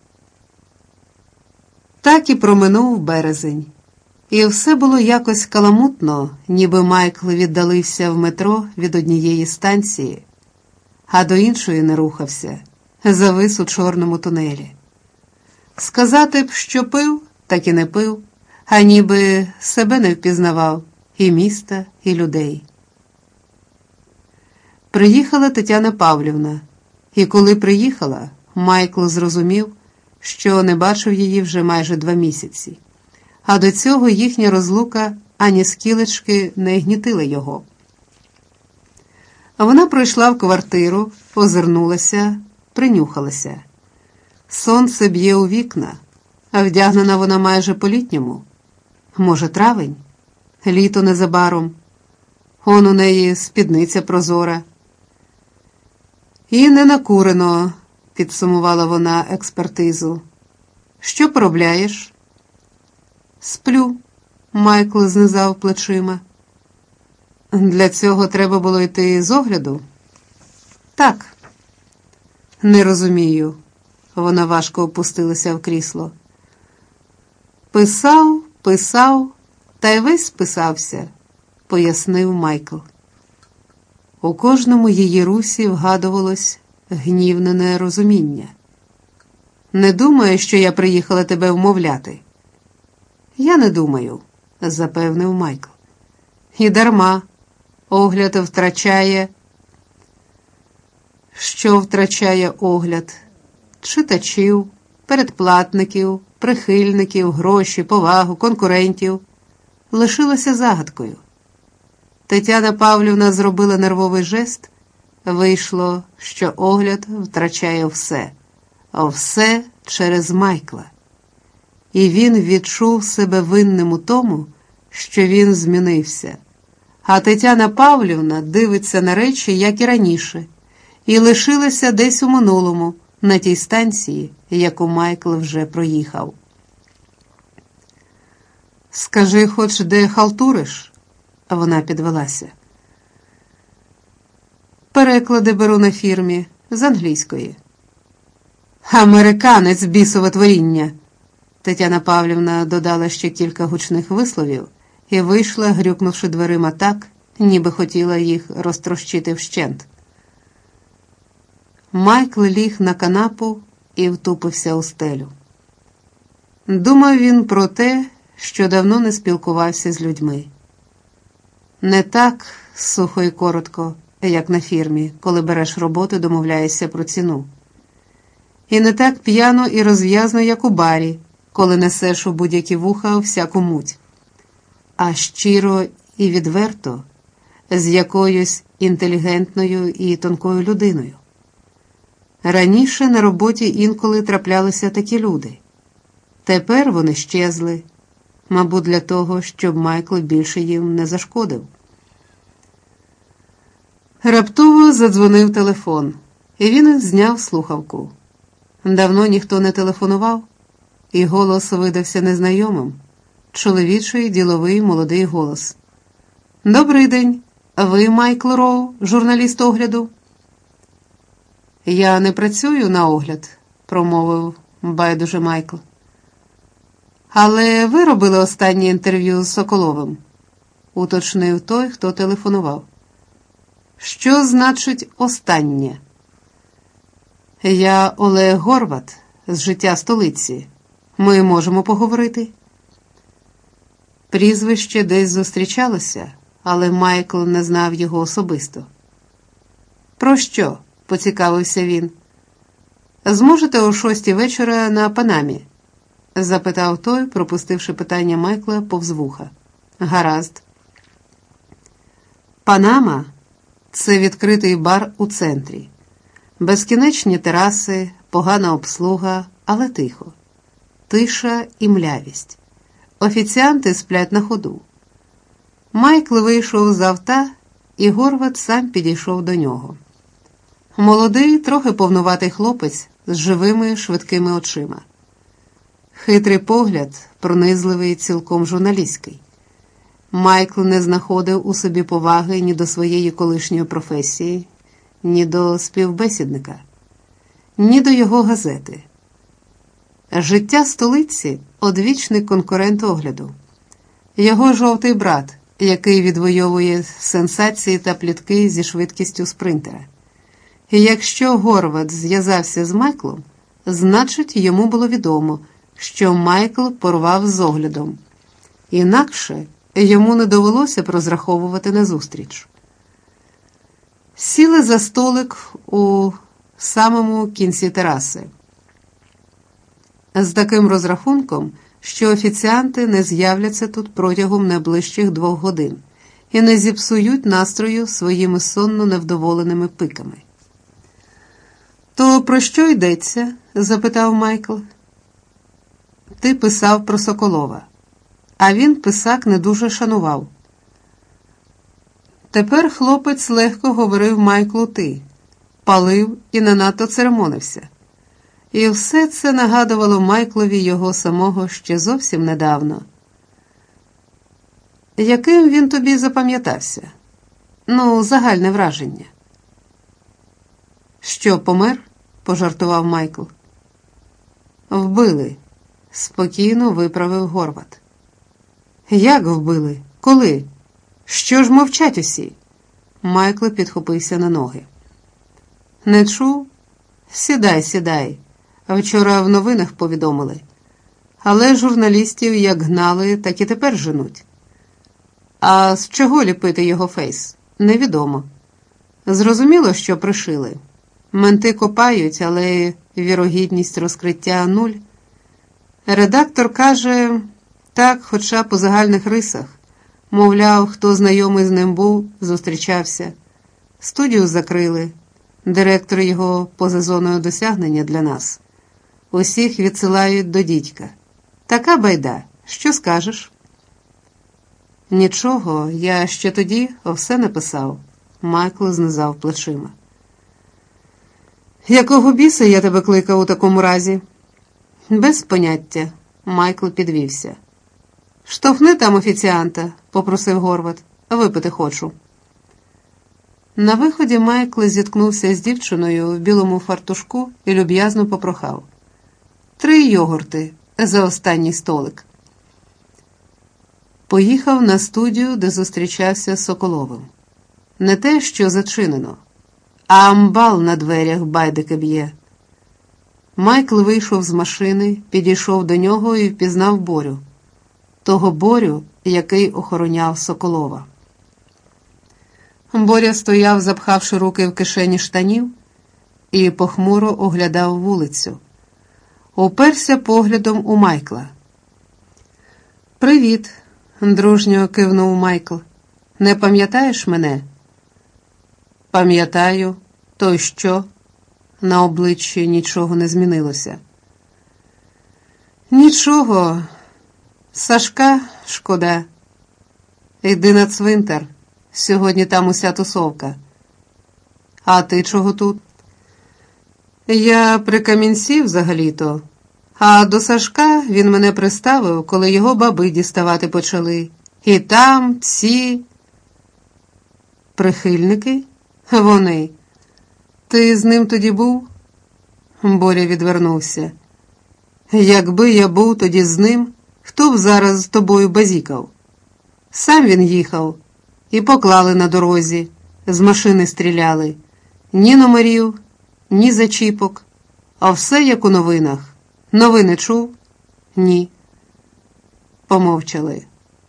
Так і проминув березень. І все було якось каламутно, ніби Майкл віддалився в метро від однієї станції, а до іншої не рухався, завис у чорному тунелі. Сказати б, що пив, так і не пив, а ніби себе не впізнавав і міста, і людей. Приїхала Тетяна Павлівна, і коли приїхала, Майкл зрозумів, що не бачив її вже майже два місяці, а до цього їхня розлука ані скілечки не гнітила його. Вона пройшла в квартиру, озирнулася, принюхалася. Сонце б'є у вікна, а вдягнена вона майже по-літньому. Може, травень? Літо незабаром. Он у неї спідниця прозора. І не накурено, підсумувала вона експертизу. Що поробляєш? Сплю, Майкл знизав плечима. Для цього треба було йти з огляду? Так. Не розумію. Вона важко опустилася в крісло. Писав, писав, та й весь списався, пояснив Майкл. У кожному її русі вгадувалось гнівне нерозуміння. Не думаю, що я приїхала тебе вмовляти. Я не думаю, запевнив Майкл. І дарма. Огляд втрачає... Що втрачає огляд? Читачів, передплатників, прихильників, гроші, повагу, конкурентів. Лишилося загадкою. Тетяна Павлівна зробила нервовий жест. Вийшло, що огляд втрачає все, а все через Майкла. І він відчув себе винним у тому, що він змінився. А Тетяна Павлівна дивиться на речі, як і раніше, і лишилася десь у минулому, на тій станції, яку Майкл вже проїхав. «Скажи хоч, де халтуриш?» Вона підвелася. «Переклади беру на фірмі, з англійської». «Американець, бісове творіння!» Тетяна Павлівна додала ще кілька гучних висловів і вийшла, грюкнувши дверима так, ніби хотіла їх розтрощити вщент. Майкл ліг на канапу і втупився у стелю. Думав він про те, що давно не спілкувався з людьми. Не так сухо і коротко, як на фірмі, коли береш роботу, домовляєшся про ціну. І не так п'яно і розв'язно, як у барі, коли несеш у будь-які вуха всяку муть. А щиро і відверто, з якоюсь інтелігентною і тонкою людиною. Раніше на роботі інколи траплялися такі люди. Тепер вони щезли, мабуть, для того, щоб Майкл більше їм не зашкодив. Раптово задзвонив телефон, і він зняв слухавку. Давно ніхто не телефонував, і голос видався незнайомим. Чоловічий, діловий, молодий голос. «Добрий день. Ви Майкл Роу, журналіст огляду?» «Я не працюю на огляд», – промовив байдуже Майкл. «Але ви робили останнє інтерв'ю з Соколовим?» – уточнив той, хто телефонував. «Що значить останнє?» «Я Олег Горват, з «Життя столиці». Ми можемо поговорити?» Прізвище десь зустрічалося, але Майкл не знав його особисто. «Про що?» – поцікавився він. «Зможете о шостій вечора на Панамі?» – запитав той, пропустивши питання Майкла повз вуха. «Гаразд». Панама – це відкритий бар у центрі. Безкінечні тераси, погана обслуга, але тихо. Тиша і млявість. Офіціанти сплять на ходу. Майкл вийшов з авто, і Горват сам підійшов до нього. Молодий, трохи повнуватий хлопець з живими, швидкими очима. Хитрий погляд, пронизливий, цілком журналістський. Майкл не знаходив у собі поваги ні до своєї колишньої професії, ні до співбесідника, ні до його газети. «Життя столиці» – одвічний конкурент огляду. Його жовтий брат, який відвоює сенсації та плітки зі швидкістю спринтера. І якщо Горват зв'язався з Майклом, значить йому було відомо, що Майкл порвав з оглядом. Інакше йому не довелося б розраховувати на зустріч. Сіли за столик у самому кінці тераси. З таким розрахунком, що офіціанти не з'являться тут протягом найближчих двох годин і не зіпсують настрою своїми сонно невдоволеними пиками. «То про що йдеться?» – запитав Майкл. «Ти писав про Соколова, а він писак не дуже шанував». Тепер хлопець легко говорив Майклу «ти», палив і не надто церемонився. І все це нагадувало Майклові його самого ще зовсім недавно. «Яким він тобі запам'ятався? Ну, загальне враження». «Що, помер?» – пожартував Майкл. «Вбили», – спокійно виправив Горват. «Як вбили? Коли? Що ж мовчать усі?» Майкл підхопився на ноги. «Не чув? Сідай, сідай. Вчора в новинах повідомили. Але журналістів як гнали, так і тепер женуть. А з чого ліпити його фейс? Невідомо. Зрозуміло, що пришили. Менти копають, але вірогідність розкриття нуль. Редактор каже, так, хоча по загальних рисах. Мовляв, хто знайомий з ним був, зустрічався. Студію закрили. Директор його поза зоною досягнення для нас. Усіх відсилають до дідька. Така байда. Що скажеш?» «Нічого, я ще тоді все написав», – Майкл знизав плечима. «Якого біса я тебе кликав у такому разі?» «Без поняття», – Майкл підвівся. «Штовхни там офіціанта», – попросив Горват. «Випити хочу». На виході Майкл зіткнувся з дівчиною в білому фартушку і люб'язно попрохав. «Три йогурти за останній столик». Поїхав на студію, де зустрічався з Соколовим. Не те, що зачинено, а амбал на дверях байдики б'є. Майкл вийшов з машини, підійшов до нього і впізнав Борю. Того Борю, який охороняв Соколова. Боря стояв, запхавши руки в кишені штанів, і похмуро оглядав вулицю. Уперся поглядом у Майкла. «Привіт», – дружньо кивнув Майкл. «Не пам'ятаєш мене?» «Пам'ятаю. То й що?» На обличчі нічого не змінилося. «Нічого. Сашка шкода. Йди на цвинтар. Сьогодні там уся тусовка. А ти чого тут?» «Я при Камінці взагалі-то. А до Сашка він мене приставив, коли його баби діставати почали. І там ці...» «Прихильники? Вони. Ти з ним тоді був?» Боря відвернувся. «Якби я був тоді з ним, хто б зараз з тобою базікав? Сам він їхав. І поклали на дорозі. З машини стріляли. Ні номерів, ні зачіпок. А все як у новинах. Новини чув?» «Ні». Помовчали.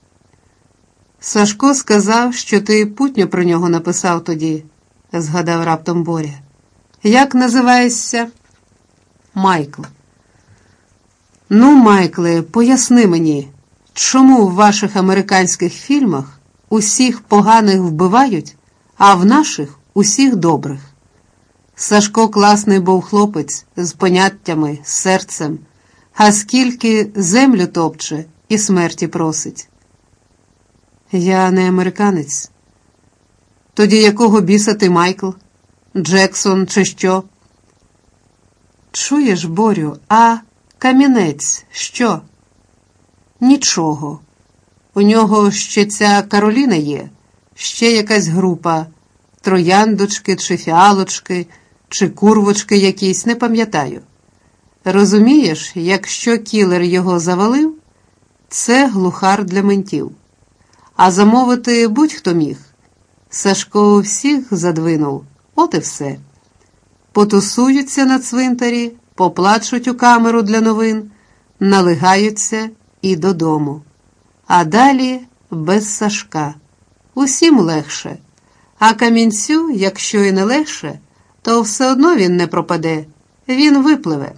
«Сашко сказав, що ти путню про нього написав тоді», – згадав раптом Боря. «Як називаєшся?» «Майкл». «Ну, Майкле, поясни мені, чому в ваших американських фільмах усіх поганих вбивають, а в наших усіх добрих? Сашко класний був хлопець з поняттями, з серцем, а скільки землю топче і смерті просить». «Я не американець». «Тоді якого біса ти, Майкл? Джексон чи що?» «Чуєш, Борю, а Камінець що?» «Нічого. У нього ще ця Кароліна є, ще якась група, трояндочки чи фіалочки, чи курвочки якісь, не пам'ятаю. Розумієш, якщо кілер його завалив, це глухар для ментів. А замовити будь-хто міг. Сашко всіх задвинув, от і все. Потусуються на цвинтарі, поплачуть у камеру для новин, налигаються і додому. А далі без Сашка. Усім легше. А Камінцю, якщо і не легше, то все одно він не пропаде, він випливе».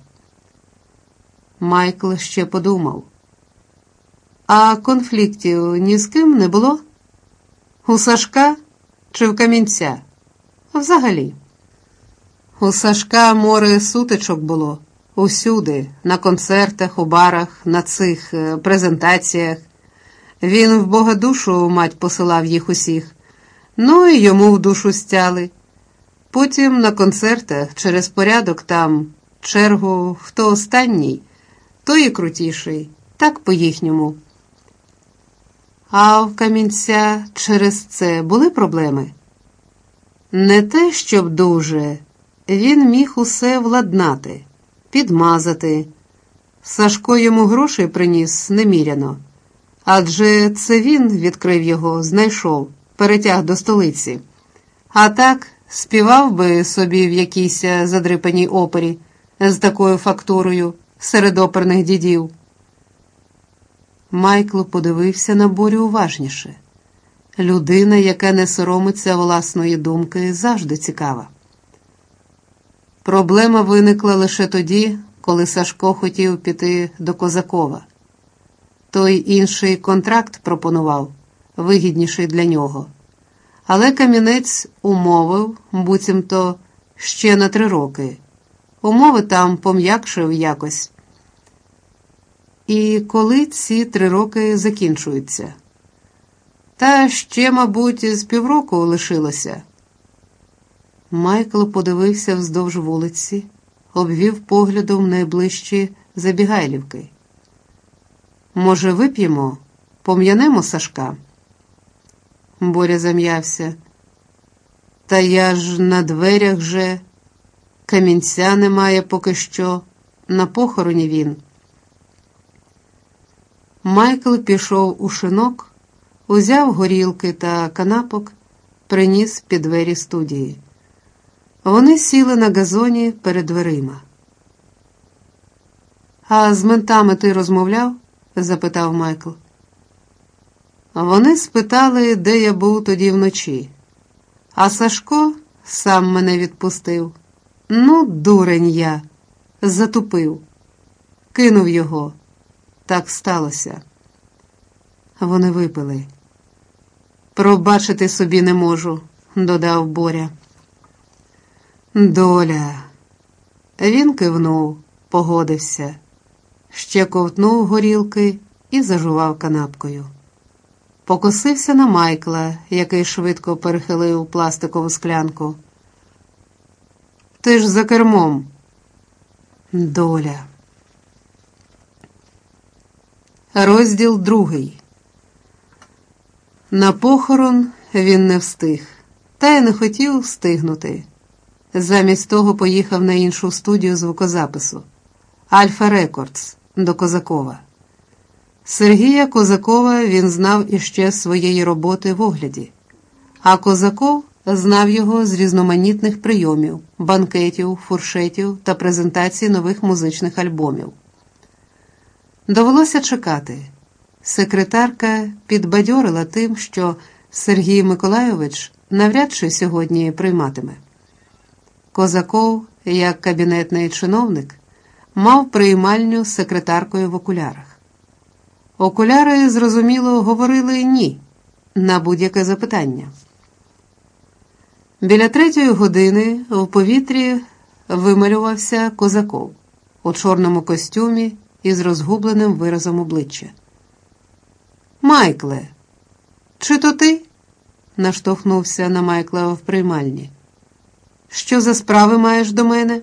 Майкл ще подумав. «А конфліктів ні з ким не було? У Сашка чи в Камінця? Взагалі?» «У Сашка море сутичок було. Усюди, на концертах, у барах, на цих е, презентаціях. Він в Бога душу, мать, посилав їх усіх. Ну і йому в душу стяли. Потім на концертах через порядок там, чергу, хто останній, той і крутіший, так по-їхньому». «А в Камінця через це були проблеми?» «Не те, щоб дуже. Він міг усе владнати, підмазати. Сашко йому грошей приніс неміряно. Адже це він відкрив його, знайшов, перетяг до столиці. А так співав би собі в якійсь задрипаній опері з такою фактурою серед оперних дідів». Майкл подивився на Борю уважніше. Людина, яка не соромиться власної думки, завжди цікава. Проблема виникла лише тоді, коли Сашко хотів піти до Козакова. Той інший контракт пропонував, вигідніший для нього. Але Камінець умовив, буцімто, ще на три роки. Умови там пом'якшив якось. І коли ці три роки закінчуються? Та ще, мабуть, з півроку лишилося. Майкл подивився вздовж вулиці, обвів поглядом найближчі забігайлівки. «Може, вип'ємо? Пом'янемо Сашка?» Боря зам'явся. «Та я ж на дверях же. Камінця немає поки що. На похороні він». Майкл пішов у шинок, узяв горілки та канапок, приніс під двері студії. Вони сіли на газоні перед дверима. «А з ментами ти розмовляв?» – запитав Майкл. Вони спитали, де я був тоді вночі. А Сашко сам мене відпустив. Ну, дурень я. Затупив. Кинув його. Так сталося. Вони випили. «Пробачити собі не можу», – додав Боря. «Доля». Він кивнув, погодився. Ще ковтнув горілки і зажував канапкою. Покосився на Майкла, який швидко перехилив пластикову склянку. «Ти ж за кермом». Доля. Розділ другий. На похорон він не встиг, та й не хотів встигнути. Замість того поїхав на іншу студію звукозапису – Альфа Рекордс, до Козакова. Сергія Козакова він знав іще з своєї роботи в огляді, а Козаков знав його з різноманітних прийомів, банкетів, фуршетів та презентацій нових музичних альбомів. Довелося чекати. Секретарка підбадьорила тим, що Сергій Миколайович навряд чи сьогодні прийматиме. Козаков, як кабінетний чиновник, мав приймальню з секретаркою в окулярах. Окуляри, зрозуміло, говорили «ні» на будь-яке запитання. Біля третьої години в повітрі вималювався Козаков у чорному костюмі із розгубленим виразом обличчя. «Майкле, чи то ти?» – наштовхнувся на Майкла в приймальні. «Що за справи маєш до мене?»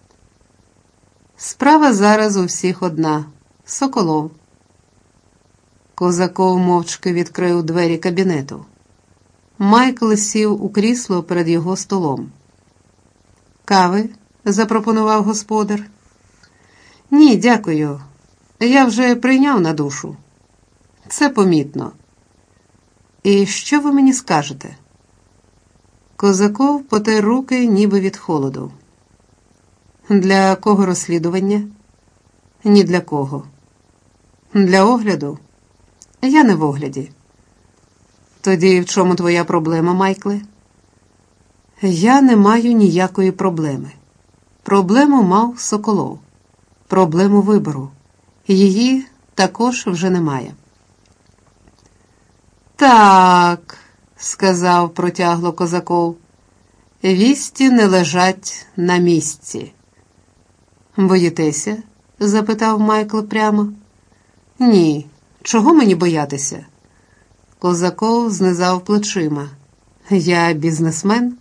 «Справа зараз у всіх одна – Соколов». Козаков мовчки відкрив двері кабінету. Майкл сів у крісло перед його столом. «Кави?» – запропонував господар. «Ні, дякую. Я вже прийняв на душу». «Це помітно». «І що ви мені скажете?» Козаков потер руки, ніби від холоду. «Для кого розслідування?» «Ні для кого». «Для огляду?» «Я не в огляді». «Тоді в чому твоя проблема, Майкле?» «Я не маю ніякої проблеми. Проблему мав Соколов. Проблему вибору. Її також вже немає». «Так», – сказав протягло Козаков, – «вісті не лежать на місці». «Боїтеся?» – запитав Майкл прямо. «Ні. Чого мені боятися?» Козаков знизав плечима. «Я бізнесмен».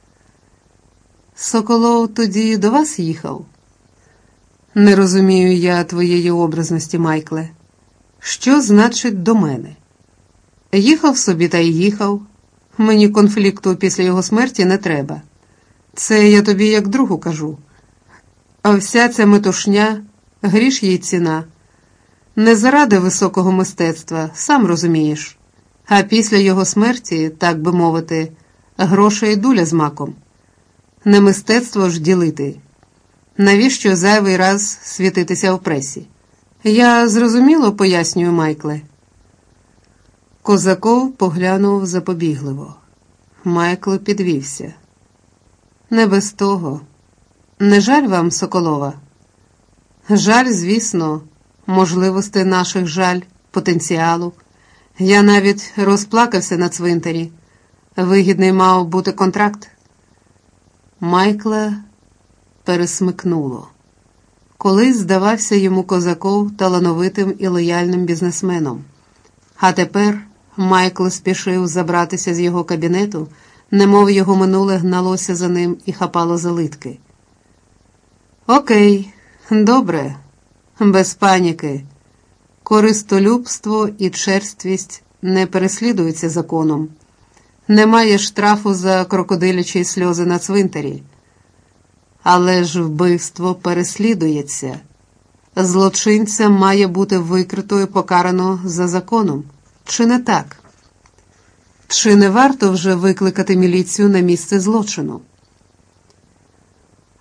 «Соколов тоді до вас їхав?» «Не розумію я твоєї образності, Майкле. Що значить «до мене»?» «Їхав собі та й їхав. Мені конфлікту після його смерті не треба. Це я тобі як другу кажу. А вся ця метушня, гріш їй ціна. Не заради високого мистецтва, сам розумієш. А після його смерті, так би мовити, грошей дуля з маком. Не мистецтво ж ділити. Навіщо зайвий раз світитися в пресі? Я зрозуміло пояснюю, Майкле». Козаков поглянув запобігливо. Майкл підвівся. «Не без того. Не жаль вам Соколова?» «Жаль, звісно, можливостей наших жаль, потенціалу. Я навіть розплакався на цвинтарі. Вигідний мав бути контракт». Майкла пересмикнуло. Колись здавався йому Козаков талановитим і лояльним бізнесменом. А тепер Майкл спішив забратися з його кабінету, немов його минуле гналося за ним і хапало за литки. «Окей, добре, без паніки. Користолюбство і черствість не переслідуються законом. Немає штрафу за крокодилячі сльози на цвинтарі. Але ж вбивство переслідується. Злочинця має бути викрито і покарано за законом. Чи не так? Чи не варто вже викликати міліцію на місце злочину?»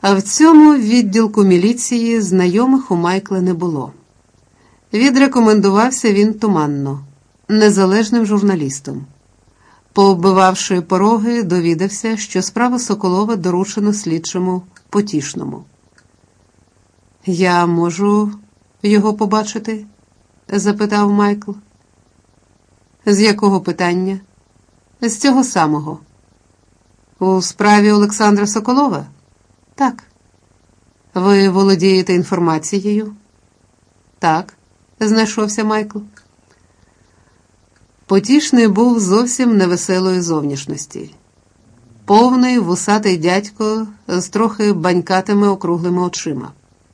А в цьому відділку міліції знайомих у Майкла не було. Відрекомендувався він туманно, незалежним журналістом. Пооббивавши пороги, довідався, що справу Соколова доручено слідчому Потішному. «Я можу його побачити?» – запитав Майкл. «З якого питання?» «З цього самого». «У справі Олександра Соколова?» «Так». «Ви володієте інформацією?» «Так», – знайшовся Майкл. Потішний був зовсім невеселої зовнішності. Повний вусатий дядько з трохи банькатими округлими очима.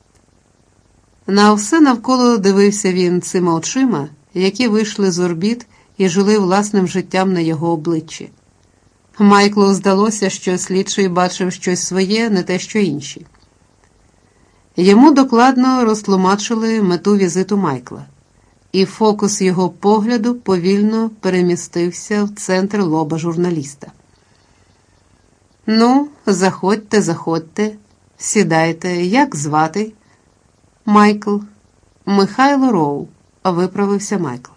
На все навколо дивився він цими очима, які вийшли з орбіт і жили власним життям на його обличчі. Майклу здалося, що слідчий бачив щось своє, не те, що інші. Йому докладно розтлумачили мету візиту Майкла, і фокус його погляду повільно перемістився в центр лоба журналіста. «Ну, заходьте, заходьте, сідайте, як звати?» «Майкл». «Михайло Роу», – виправився Майкл.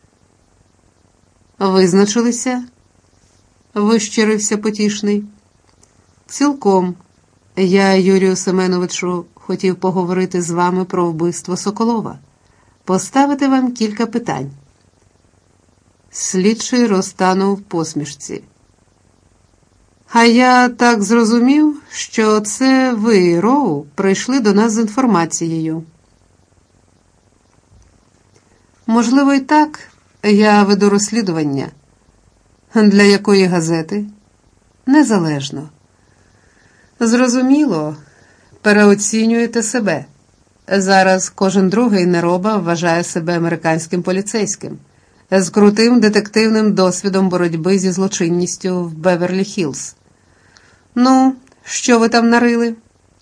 «Визначилися?» – вищирився Потішний. «Цілком. Я, Юрію Семеновичу, хотів поговорити з вами про вбивство Соколова. Поставити вам кілька питань». Слідчий розтанув в посмішці. «А я так зрозумів, що це ви, Роу, прийшли до нас з інформацією». «Можливо, і так. Я веду розслідування». «Для якої газети?» «Незалежно». «Зрозуміло. Переоцінюєте себе. Зараз кожен другий нероба вважає себе американським поліцейським з крутим детективним досвідом боротьби зі злочинністю в Беверлі-Хіллз. Ну, що ви там нарили?»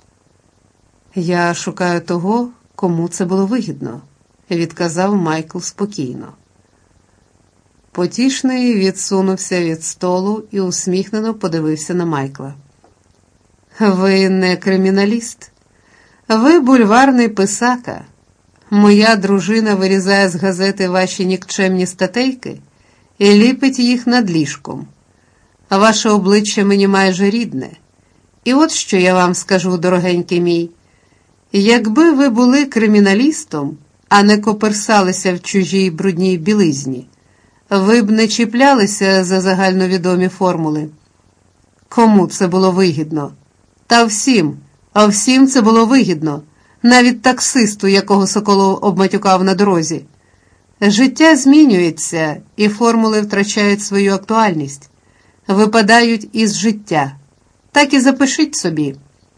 «Я шукаю того, кому це було вигідно», – відказав Майкл спокійно. Потішний відсунувся від столу і усміхнено подивився на Майкла. «Ви не криміналіст. Ви бульварний писака. Моя дружина вирізає з газети ваші нікчемні статейки і ліпить їх над ліжком. Ваше обличчя мені майже рідне. І от що я вам скажу, дорогенький мій. Якби ви були криміналістом, а не коперсалися в чужій брудній білизні, ви б не чіплялися за загальновідомі формули. Кому це було вигідно? Та всім, а всім це було вигідно, навіть таксисту, якого Соколов обматюкав на дорозі. Життя змінюється, і формули втрачають свою актуальність, випадають із життя. Так і запишіть собі».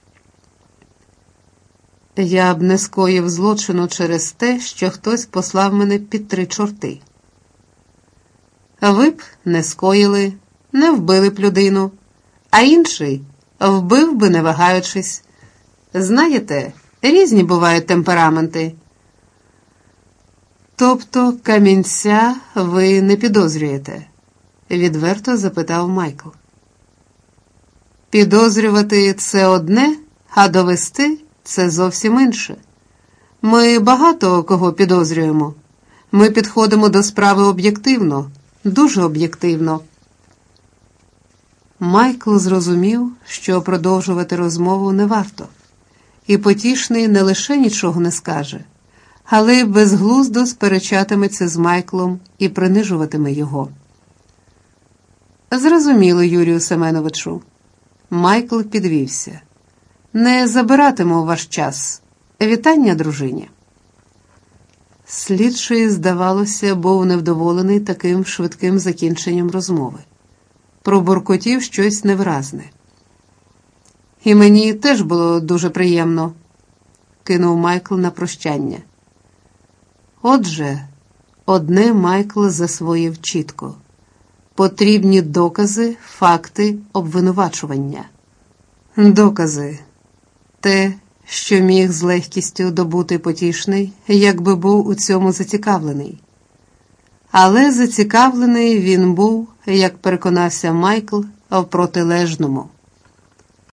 «Я б не скоїв злочину через те, що хтось послав мене під три чорти». «Ви б не скоїли, не вбили б людину, а інший вбив би, не вагаючись. Знаєте, різні бувають темпераменти». «Тобто камінця ви не підозрюєте?» – відверто запитав Майкл. «Підозрювати – це одне, а довести – це зовсім інше. Ми багато кого підозрюємо. Ми підходимо до справи об'єктивно, дуже об'єктивно». Майкл зрозумів, що продовжувати розмову не варто. І Потішний не лише нічого не скаже, але й безглуздо сперечатиметься з Майклом і принижуватиме його. «Зрозуміло, Юрію Семеновичу». Майкл підвівся. «Не забиратиму ваш час. Вітання дружині». Слідчий, здавалося, був невдоволений таким швидким закінченням розмови. Пробуркотів щось невразне. «І мені теж було дуже приємно», – кинув Майкл на прощання. Отже, одне Майкл засвоїв чітко. Потрібні докази, факти, обвинувачування. Докази. Те, що міг з легкістю добути Потішний, якби був у цьому зацікавлений. Але зацікавлений він був, як переконався Майкл, в протилежному.